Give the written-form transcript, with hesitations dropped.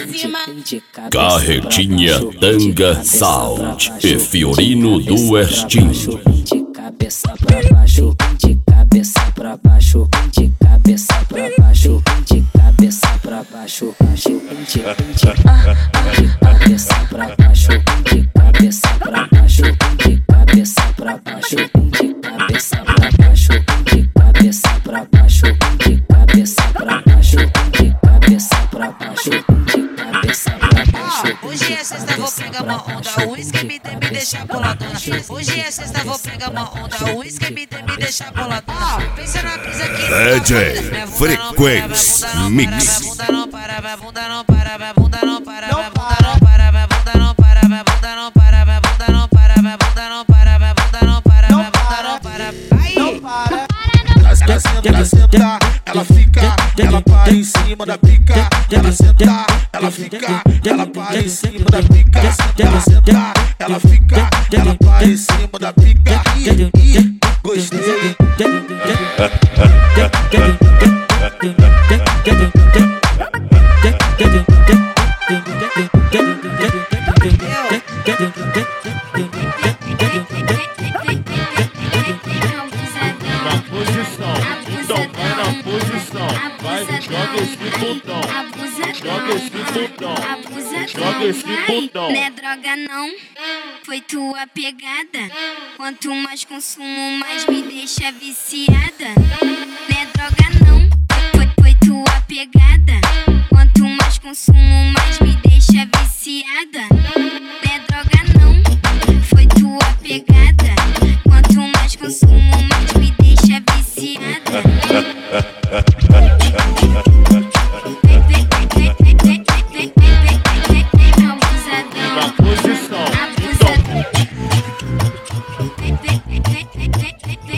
Carretinha Tanga Sound e Fiorino do Westinho. De cabeça pra baixo, de cabeça pra baixo, de cabeça pra baixo, de cabeça pra baixo, de cabeça pra baixo, de cabeça pra baixo, de cabeça pra baixo, de cabeça pra baixo, de cabeça pra baixo, de cabeça pra baixo, de cabeça pra baixo, de cabeça pra baixo. Hoje é sexta, vou pegar uma onda, o uísque me deixa boladona. Hoje é sexta, vou pegar uma onda, o uísque me deixa boladona. Pensa na brisa que DJ Frequência Mix. bunda não para, vai bunda não para, vai bunda não para, vai bunda não para, vai bunda não para, vai bunda não para, vai bunda não para, vai bunda não para, vai bunda não para, vai bunda não para. Aí. Ela senta, ela fica, ela para em cima da pica. Ela senta, ela fica, ela para em cima da pica. Ela senta, ela fica, ela para em cima da pica. Ih, gostei. Joga esse botão. Não é droga não, foi tua pegada. Quanto mais consumo, mais me deixa viciada. Não é droga não, foi tua pegada. Quanto mais consumo, mais me